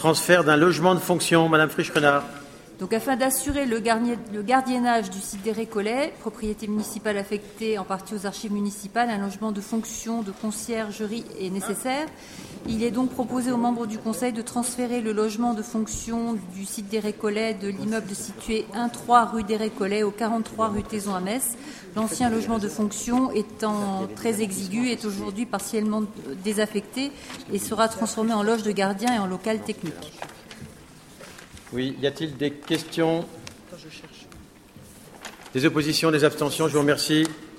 Transfert d'un logement de fonction. Madame Frisch-Renard. Donc, afin d'assurer le gardiennage du site des Récollets, propriété municipale affectée en partie aux archives municipales, un logement de fonction de conciergerie est nécessaire. Il est donc proposé aux membres du Conseil de transférer le logement de fonction du site des Récollets de l'immeuble situé 1-3 rue des Récollets au 43 rue Taison à Metz. L'ancien logement de fonction, étant très exigu, est aujourd'hui partiellement désaffecté et sera transformé en loge de gardien et en local technique. Oui, y a-t-il des questions? Des oppositions, des abstentions? Je vous remercie.